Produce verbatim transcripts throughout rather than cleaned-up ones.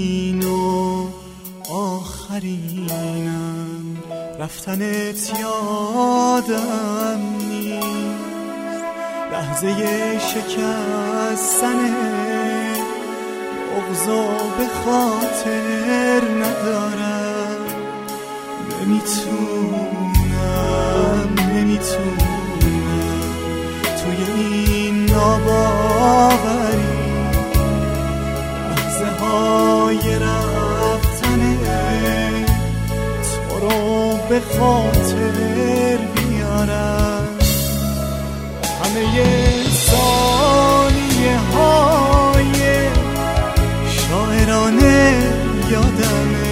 اولین و آخرینم، رفتنت یادم نیست، لحظه شکستن بغضو به خاطر ندارم. نمیتونم نمیتونم توی این ناباوری لحظه های رفتن تو رو به خاطر بیارم. همه ثانیه های شاعرانه یادمه،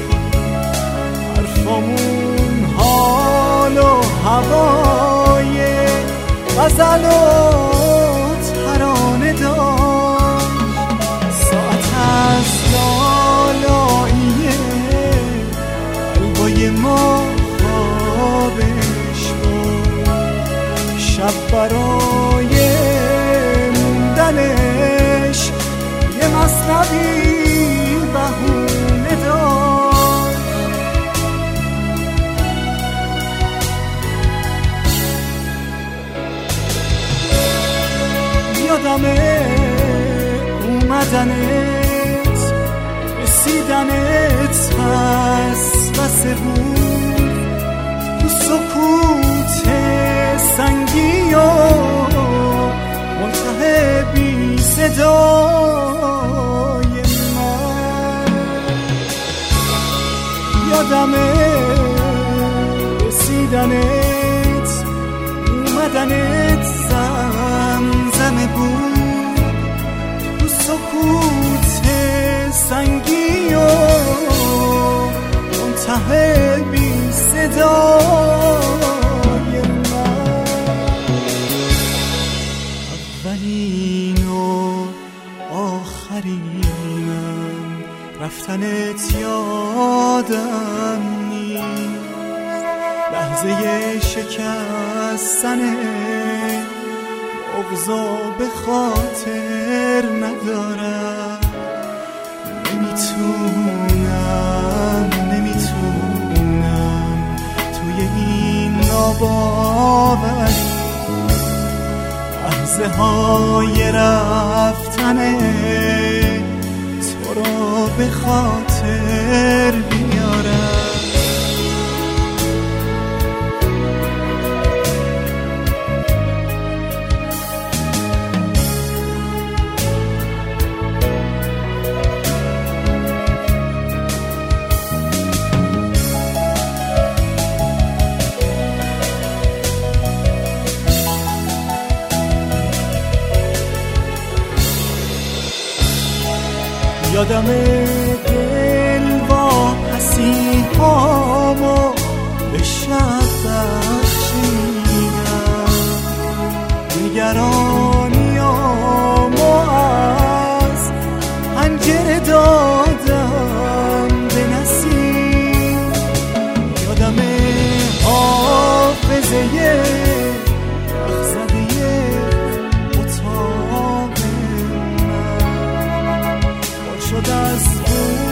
حرفامون حال و هوای غزل و ترانه داشت. ساعت از لالاییه قلبای ما خوابش بود، شب برای موندنش یه مصنوی بهونه داشت. یادمه اومدنت رسیدنت پس بسه بود، تو سکوت سنگی و منتهی بی صدای من. یادمه رسیدنت اومدنت زمزمه بود، تو سکوت سنگی و منتهی بی صدای من. اولین و آخرینم، رفتنت یادم نیست، لحظه شکستن بغضو به خاطر ندارم. نمیتونم نمیتونم توی این ناباوری لحظه های رفتن تو رو به خاطر بیارم. یادم دل با پسیهامو به شب بخشیدم، نگرانیامو از پنجره دادم به نسیم. یادم حافظه از